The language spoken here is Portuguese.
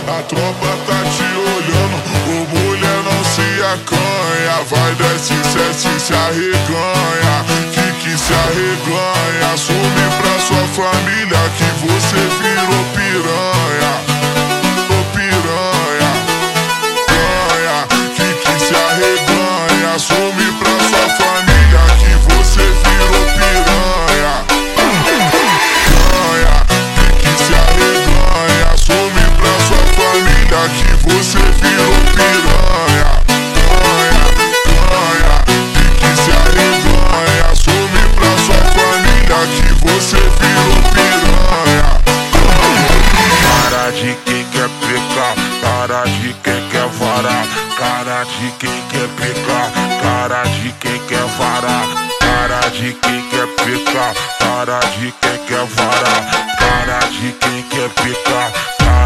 A tropa tá te olhando, ô mulher não se acanha. Vai, desce, desce, se arreganha, que se arreganha. Assume pra sua família que você virou piranha. Ô piranha, ganha, que se arreganha. Assume pra sua família que você virou piranha. Ganha, que se arreganha. Assume pra sua família que você virou piranha. Ganha, ganha, que se arreganha. Assume pra sua família que você virou piranha. Cara de quem quer pecar, cara de quem quer varar, cara de quem quer pecar, cara de quem quer varar, cara de quem quer pecar, cara de quem quer varar, cara de quem quer pecar.